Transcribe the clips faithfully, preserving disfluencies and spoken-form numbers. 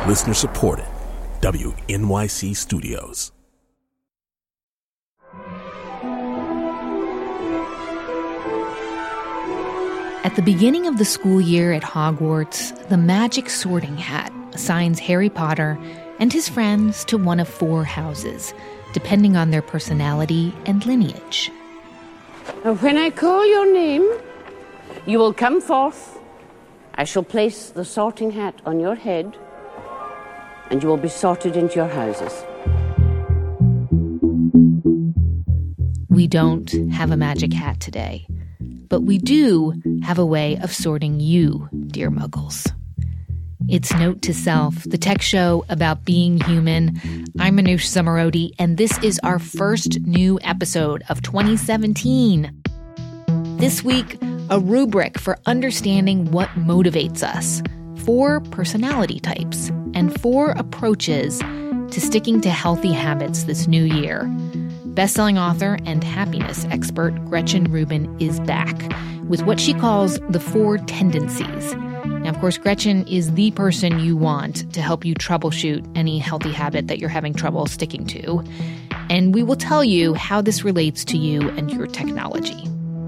Listener supported. W N Y C Studios. At the beginning of the school year at Hogwarts, the magic sorting hat assigns Harry Potter and his friends to one of four houses, depending on their personality and lineage. When I call your name, you will come forth. I shall place the sorting hat on your head, and you will be sorted into your houses. We don't have a magic hat today, but we do have a way of sorting you, dear Muggles. It's Note to Self, the tech show about being human. I'm Manoush Zomorodi, and this is our first new episode of twenty seventeen. This week, a rubric for understanding what motivates us, four personality types, and four approaches to sticking to healthy habits this new year. Best-selling author and happiness expert Gretchen Rubin is back with what she calls the four tendencies. Now, of course, Gretchen is the person you want to help you troubleshoot any healthy habit that you're having trouble sticking to. And we will tell you how this relates to you and your technology.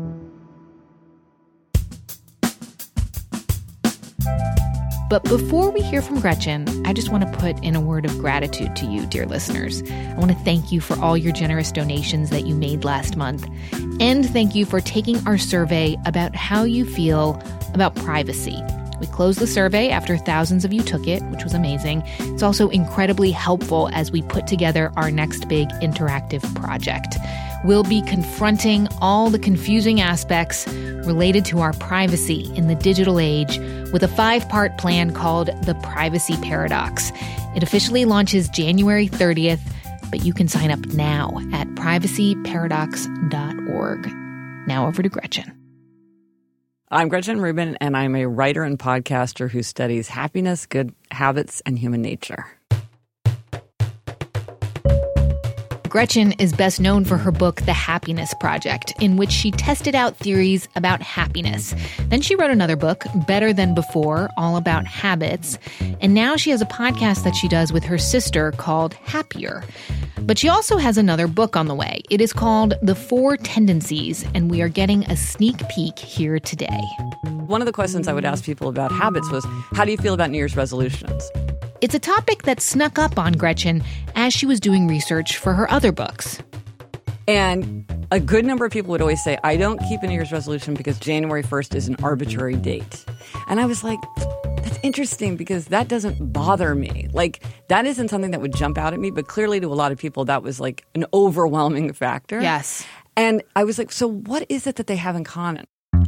But before we hear from Gretchen, I just want to put in a word of gratitude to you, dear listeners. I want to thank you for all your generous donations that you made last month. And thank you for taking our survey about how you feel about privacy. We closed the survey after thousands of you took it, which was amazing. It's also incredibly helpful as we put together our next big interactive project. We'll be confronting all the confusing aspects related to our privacy in the digital age with a five-part plan called The Privacy Paradox. It officially launches January thirtieth, but you can sign up now at privacy paradox dot org. Now over to Gretchen. I'm Gretchen Rubin, and I'm a writer and podcaster who studies happiness, good habits, and human nature. Gretchen is best known for her book, The Happiness Project, in which she tested out theories about happiness. Then she wrote another book, Better Than Before, all about habits. And now she has a podcast that she does with her sister called Happier. But she also has another book on the way. It is called The Four Tendencies, and we are getting a sneak peek here today. One of the questions I would ask people about habits was, how do you feel about New Year's resolutions? It's a topic that snuck up on Gretchen as she was doing research for her other books. And a good number of people would always say, I don't keep a New Year's resolution because January first is an arbitrary date. And I was like, that's interesting because that doesn't bother me. Like, that isn't something that would jump out at me, but clearly to a lot of people, that was like an overwhelming factor. Yes. And I was like, so what is it that they have in common?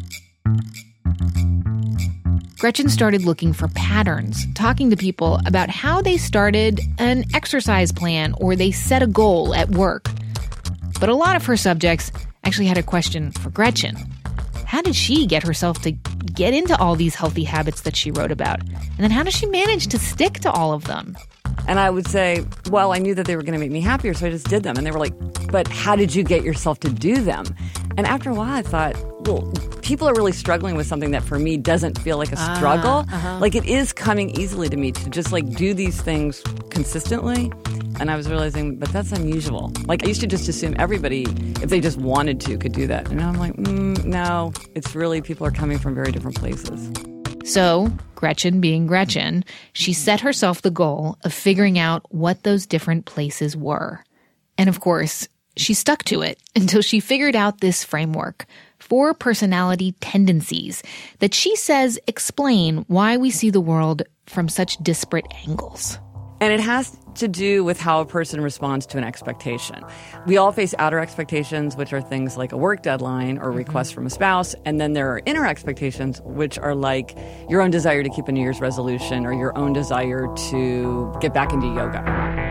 Gretchen started looking for patterns, talking to people about how they started an exercise plan or they set a goal at work. But a lot of her subjects actually had a question for Gretchen. How did she get herself to get into all these healthy habits that she wrote about? And then how does she manage to stick to all of them? And I would say, well, I knew that they were going to make me happier, so I just did them. And they were like, but how did you get yourself to do them? And after a while, I thought, well, people are really struggling with something that for me doesn't feel like a struggle. Uh, uh-huh. Like it is coming easily to me to just like do these things consistently. And I was realizing, but that's unusual. Like I used to just assume everybody, if they just wanted to, could do that. And now I'm like, mm, no, it's really people are coming from very different places. So, Gretchen being Gretchen, she set herself the goal of figuring out what those different places were. And of course, she stuck to it until she figured out this framework, four personality tendencies that she says explain why we see the world from such disparate angles. And it has to do with how a person responds to an expectation. We all face outer expectations, which are things like a work deadline or requests mm-hmm. from a spouse. And then there are inner expectations, which are like your own desire to keep a New Year's resolution or your own desire to get back into yoga.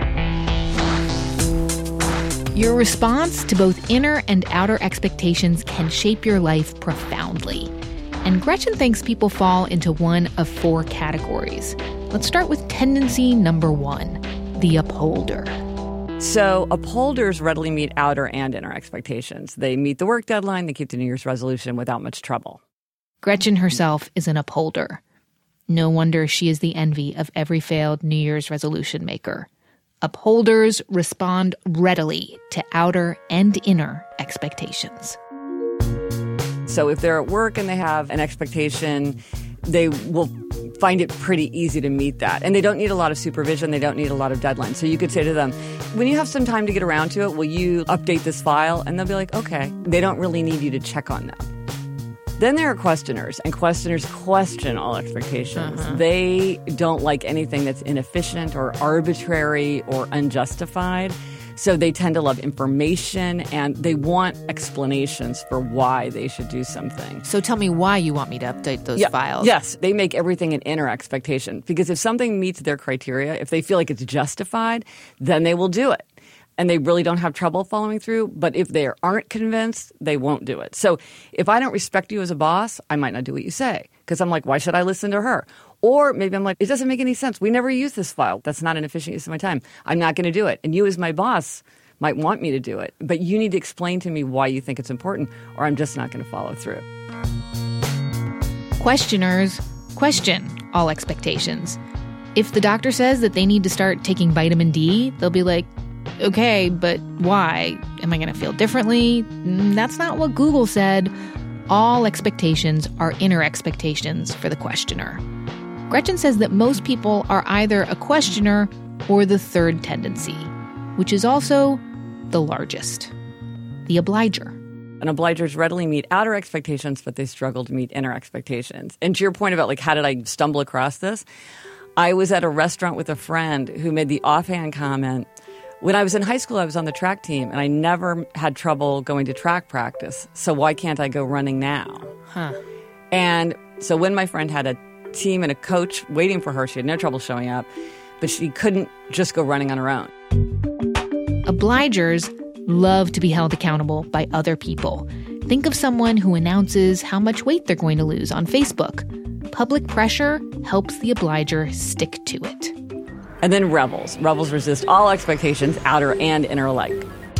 Your response to both inner and outer expectations can shape your life profoundly. And Gretchen thinks people fall into one of four categories. Let's start with tendency number one, the upholder. So upholders readily meet outer and inner expectations. They meet the work deadline, they keep the New Year's resolution without much trouble. Gretchen herself is an upholder. No wonder she is the envy of every failed New Year's resolution maker. Upholders respond readily to outer and inner expectations. So if they're at work and they have an expectation, they will find it pretty easy to meet that. And they don't need a lot of supervision. They don't need a lot of deadlines. So you could say to them, when you have some time to get around to it, will you update this file? And they'll be like, okay. They don't really need you to check on them. Then there are questioners, and questioners question all expectations. Uh-huh. They don't like anything that's inefficient or arbitrary or unjustified. So they tend to love information, and they want explanations for why they should do something. So tell me why you want me to update those yeah, files. Yes, they make everything an inner expectation. Because if something meets their criteria, if they feel like it's justified, then they will do it. And they really don't have trouble following through. But if they aren't convinced, they won't do it. So if I don't respect you as a boss, I might not do what you say. Because I'm like, why should I listen to her? Or maybe I'm like, it doesn't make any sense. We never use this file. That's not an efficient use of my time. I'm not going to do it. And you as my boss might want me to do it. But you need to explain to me why you think it's important, or I'm just not going to follow through. Questioners question all expectations. If the doctor says that they need to start taking vitamin D, they'll be like, okay, but why? Am I going to feel differently? That's not what Google said. All expectations are inner expectations for the questioner. Gretchen says that most people are either a questioner or the third tendency, which is also the largest, the obliger. And obligers readily meet outer expectations, but they struggle to meet inner expectations. And to your point about, like, how did I stumble across this? I was at a restaurant with a friend who made the offhand comment, when I was in high school, I was on the track team, and I never had trouble going to track practice. So why can't I go running now? Huh. And so when my friend had a team and a coach waiting for her, she had no trouble showing up, but she couldn't just go running on her own. Obligers love to be held accountable by other people. Think of someone who announces how much weight they're going to lose on Facebook. Public pressure helps the obliger stick to it. And then rebels. Rebels resist all expectations, outer and inner alike.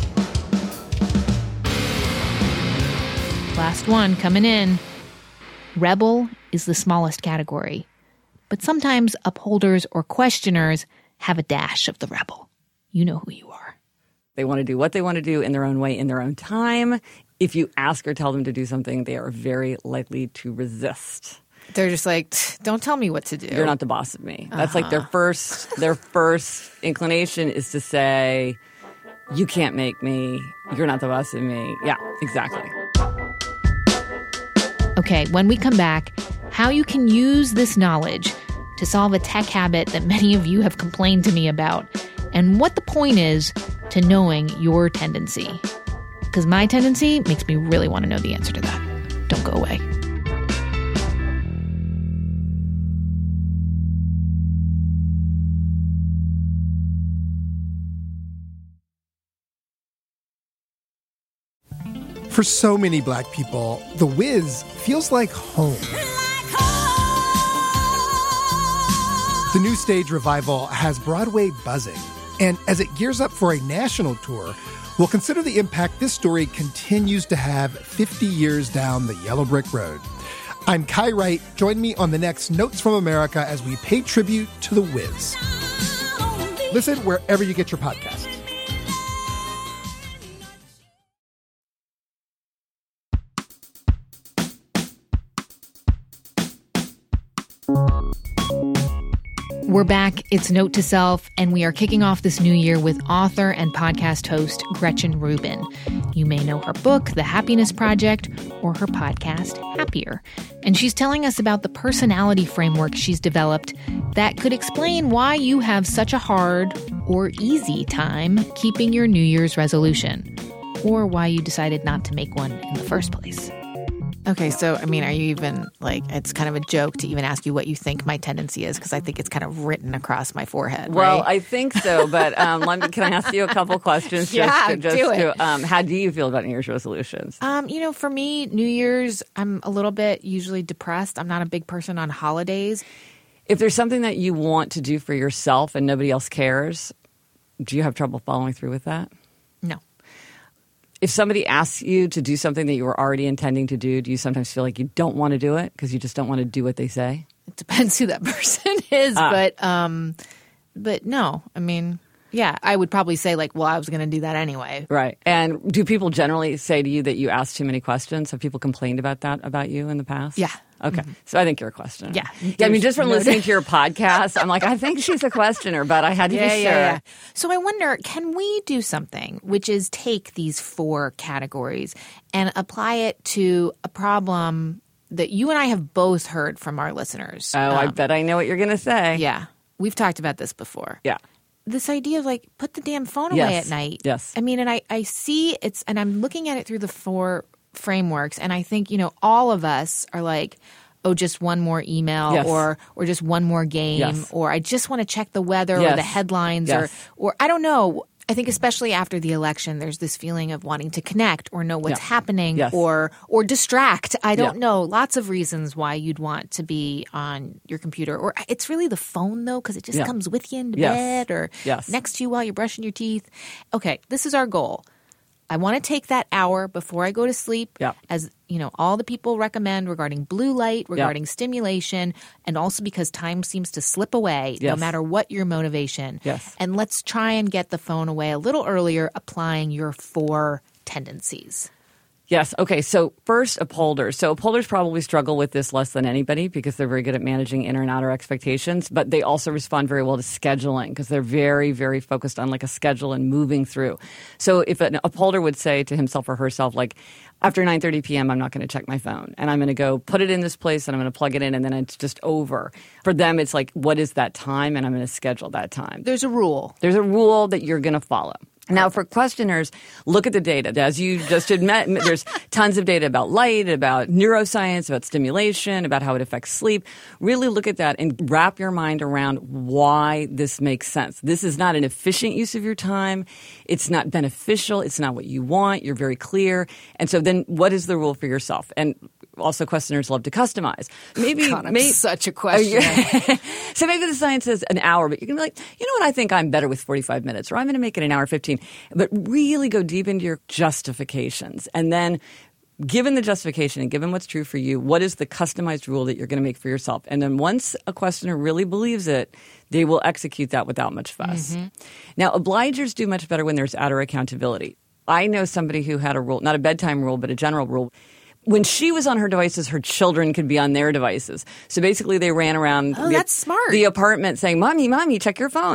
Last one coming in. Rebel is the smallest category. But sometimes upholders or questioners have a dash of the rebel. You know who you are. They want to do what they want to do in their own way, in their own time. If you ask or tell them to do something, they are very likely to resist. They're just like, don't tell me what to do. You're not the boss of me. Uh-huh. That's like their first their first inclination is to say, you can't make me. You're not the boss of me. Yeah, exactly. Okay, when we come back, how you can use this knowledge to solve a tech habit that many of you have complained to me about, and what the point is to knowing your tendency. Because my tendency makes me really want to know the answer to that. Don't go away. For so many Black people, The Wiz feels like home. The new stage revival has Broadway buzzing. And as it gears up for a national tour, we'll consider the impact this story continues to have fifty years down the yellow brick road. I'm Kai Wright. Join me on the next Notes from America as we pay tribute to The Wiz. Listen wherever you get your podcasts. We're back. It's Note to Self, and we are kicking off this new year with author and podcast host Gretchen Rubin. You may know her book, The Happiness Project, or her podcast, Happier. And she's telling us about the personality framework she's developed that could explain why you have such a hard or easy time keeping your New Year's resolution, or why you decided not to make one in the first place. Okay, so, I mean, are you even, like, it's kind of a joke to even ask you what you think my tendency is, because I think it's kind of written across my forehead, Well, right? I think so, but um, let me, can I ask you a couple questions? Just Yeah, to, just do it. To, um, how do you feel about New Year's resolutions? Um, you know, for me, New Year's, I'm a little bit usually depressed. I'm not a big person on holidays. If there's something that you want to do for yourself and nobody else cares, do you have trouble following through with that? No. If somebody asks you to do something that you were already intending to do, do you sometimes feel like you don't want to do it because you just don't want to do what they say? it depends who that person is, Ah. but um, but no, I mean, yeah, I would probably say like, well, I was going to do that anyway. Right. And do people generally say to you that you ask too many questions? Have people complained about that about you in the past? Yeah. Okay. So I think you're a questioner. Yeah. Yeah, I mean, just from There's no- listening to your podcast, I'm like, I think she's a questioner, but I had to Yeah, be yeah, sure. yeah. So I wonder, can we do something, which is take these four categories and apply it to a problem that you and I have both heard from our listeners? Oh, I Um, bet I know what you're going to say. Yeah. We've talked about this before. Yeah. This idea of like put the damn phone away Yes. at night. Yes. I mean, and I, I see it's, and I'm looking at it through the four frameworks, and I think, you know, all of us are like, oh, just one more email Yes. or or just one more game Yes. or I just want to check the weather or Yes. the headlines Yes. or or I don't know. I think especially after the election, there's this feeling of wanting to connect or know what's Yeah. happening Yes. or or distract. I don't Yeah. know. Lots of reasons why you'd want to be on your computer. Or it's really the phone, though, because it just Yeah. comes with you into Yes. bed or Yes. next to you while you're brushing your teeth. Okay, this is our goal. I want to take that hour before I go to sleep, Yeah. as you know, all the people recommend regarding blue light, regarding stimulation, and also because time seems to slip away no Yes. matter what your motivation. Yes. And let's try and get the phone away a little earlier, applying your four tendencies. Yes. Okay. So first, upholders. So upholders probably struggle with this less than anybody because they're very good at managing inner and outer expectations, but they also respond very well to scheduling because they're very, very focused on like a schedule and moving through. So if an upholder would say to himself or herself, like, after nine thirty p.m., I'm not going to check my phone and I'm going to go put it in this place and I'm going to plug it in and then it's just over. For them, it's like, what is that time? And I'm going to schedule that time. There's a rule. There's a rule that you're going to follow. Now, for questioners, look at the data. As you just admit, there's tons of data about light, about neuroscience, about stimulation, about how it affects sleep. Really look at that and wrap your mind around why this makes sense. This is not an efficient use of your time. It's not beneficial. It's not what you want. You're very clear. And so then what is the rule for yourself? And also questioners love to customize. Maybe, God, I'm may- such a questioner. So maybe the science says an hour, but you can be like, you know what, I think I'm better with forty-five minutes, or I'm going to make it an hour fifteen. But really go deep into your justifications. And then given the justification and given what's true for you, what is the customized rule that you're going to make for yourself? And then once a questioner really believes it, they will execute that without much fuss. Mm-hmm. Now, obligers do much better when there's outer accountability. I know somebody who had a rule, not a bedtime rule, but a general rule. When she was on her devices, her children could be on their devices. So basically they ran around Oh, the, that's smart. the apartment saying, Mommy, Mommy, check your phone.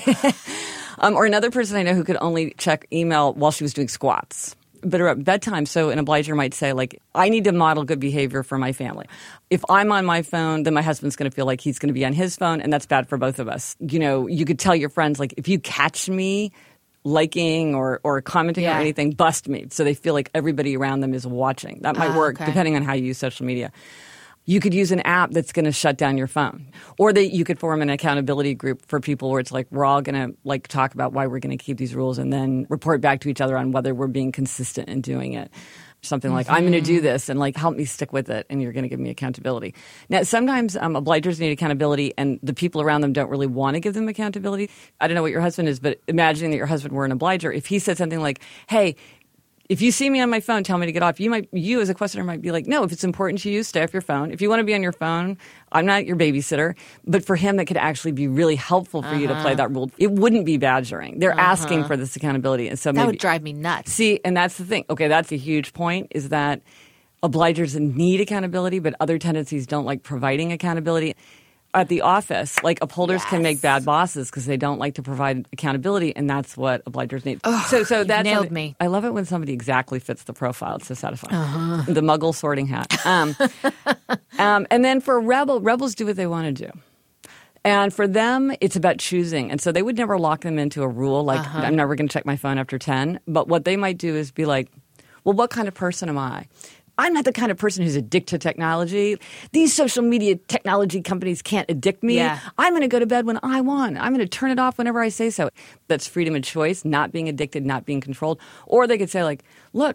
um, or another person I know who could only check email while she was doing squats. But at bedtime, so an obliger might say, like, I need to model good behavior for my family. If I'm on my phone, then my husband's going to feel like he's going to be on his phone, and that's bad for both of us. You know, you could tell your friends, like, if you catch me liking or, or commenting Yeah. or anything, bust me. So they feel like everybody around them is watching. That might Ah, work okay. depending on how you use social media. You could use an app that's going to shut down your phone. Or that you could form an accountability group for people where it's like, we're all going to like talk about why we're going to keep these rules and then report back to each other on whether we're being consistent in doing it. Something like, I'm going to do this and like help me stick with it and you're going to give me accountability. Now, sometimes um, obligers need accountability and the people around them don't really want to give them accountability. I don't know what your husband is, but imagining that your husband were an obliger, if he said something like, hey, if you see me on my phone, tell me to get off. You might, you as a questioner might be like, no, if it's important to you, stay off your phone. If you want to be on your phone, I'm not your babysitter. But for him, that could actually be really helpful for uh-huh. you to play that role. It wouldn't be badgering. They're uh-huh. asking for this accountability. And so that maybe, would drive me nuts. See, and that's the thing. Okay, that's a huge point is that obligers need accountability, but other tendencies don't like providing accountability. At the office, like upholders yes. can make bad bosses because they don't like to provide accountability, and that's what obligers need. Ugh, so, so that's nailed me. I love it when somebody exactly fits the profile. It's so satisfying. Uh-huh. The Muggle sorting hat. Um, um, and then for rebel, rebels do what they want to do. And for them, it's about choosing. And so they would never lock them into a rule like, uh-huh. I'm never going to check my phone after ten. But what they might do is be like, well, what kind of person am I? I'm not the kind of person who's addicted to technology. These social media technology companies can't addict me. Yeah. I'm going to go to bed when I want. I'm going to turn it off whenever I say so. That's freedom of choice, not being addicted, not being controlled. Or they could say like, look,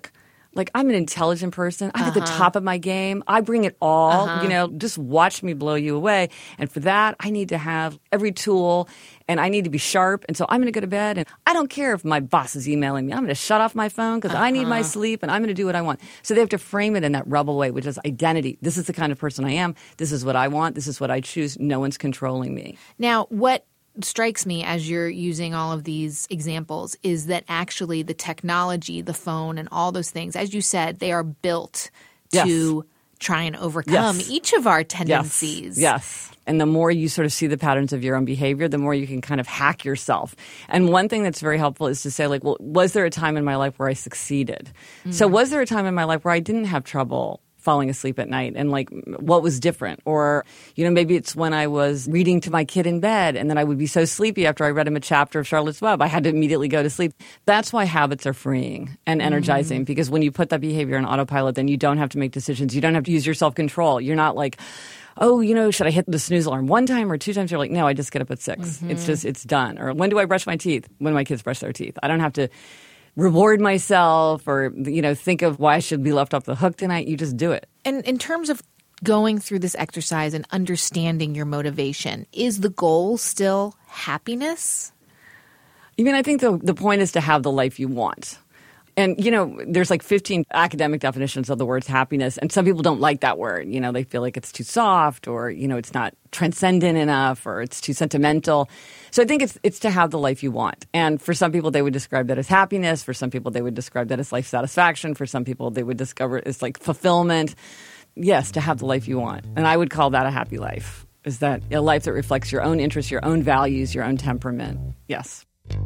Like, I'm an intelligent person. I'm uh-huh. at the top of my game. I bring it all. Uh-huh. You know, just watch me blow you away. And for that, I need to have every tool, and I need to be sharp. And so I'm going to go to bed, and I don't care if my boss is emailing me. I'm going to shut off my phone because uh-huh. I need my sleep, and I'm going to do what I want. So they have to frame it in that rebel way, which is identity. This is the kind of person I am. This is what I want. This is what I choose. No one's controlling me. Now, what strikes me as you're using all of these examples is that actually the technology, the phone, and all those things, as you said, they are built yes. to try and overcome yes. each of our tendencies. Yes. yes. And the more you sort of see the patterns of your own behavior, the more you can kind of hack yourself. And one thing that's very helpful is to say, like, well, was there a time in my life where I succeeded? Mm-hmm. So was there a time in my life where I didn't have trouble falling asleep at night, and like what was different? Or, you know, maybe it's when I was reading to my kid in bed and then I would be so sleepy after I read him a chapter of Charlotte's Web, I had to immediately go to sleep. That's why habits are freeing and energizing, mm. because when you put that behavior on autopilot, then you don't have to make decisions. You don't have to use your self-control. You're not like, oh, you know, should I hit the snooze alarm one time or two times? You're like, no, I just get up at six. Mm-hmm. It's just, it's done. Or when do I brush my teeth? When my kids brush their teeth. I don't have to reward myself or, you know, think of why I should be left off the hook tonight. You just do it. And in terms of going through this exercise and understanding your motivation, is the goal still happiness? I mean, I think the the point is to have the life you want. And, you know, there's like fifteen academic definitions of the word happiness, and some people don't like that word. You know, they feel like it's too soft, or, you know, it's not transcendent enough, or it's too sentimental. So I think it's it's to have the life you want. And for some people, they would describe that as happiness. For some people, they would describe that as life satisfaction. For some people, they would discover it as like fulfillment. Yes, to have the life you want. And I would call that a happy life, is that a life that reflects your own interests, your own values, your own temperament. Yes.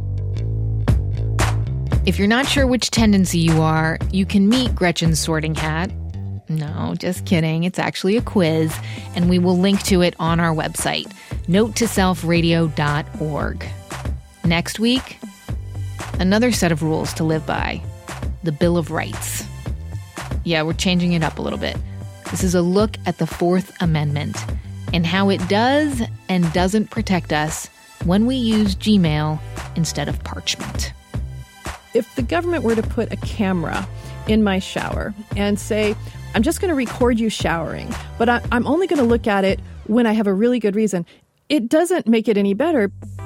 If you're not sure which tendency you are, you can meet Gretchen's sorting hat. No, just kidding. It's actually a quiz, and we will link to it on our website, note to self radio dot org. Next week, another set of rules to live by, the Bill of Rights. Yeah, we're changing it up a little bit. This is a look at the Fourth Amendment and how it does and doesn't protect us when we use Gmail instead of parchment. If the government were to put a camera in my shower and say, I'm just going to record you showering, but I, I'm only going to look at it when I have a really good reason, it doesn't make it any better.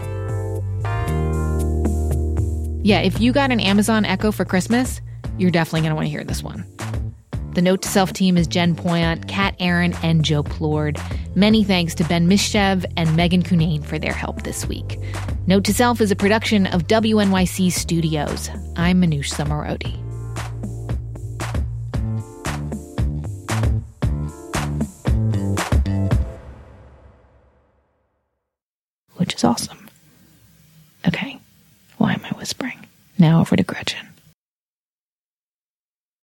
Yeah, if you got an Amazon Echo for Christmas, you're definitely going to want to hear this one. The Note to Self team is Jen Poyant, Kat Aaron, and Joe Plourde. Many thanks to Ben Mishchev and Megan Cunane for their help this week. Note to Self is a production of W N Y C Studios. I'm Manoush Zomorodi. Which is awesome. Okay, why am I whispering? Now over to Gretchen.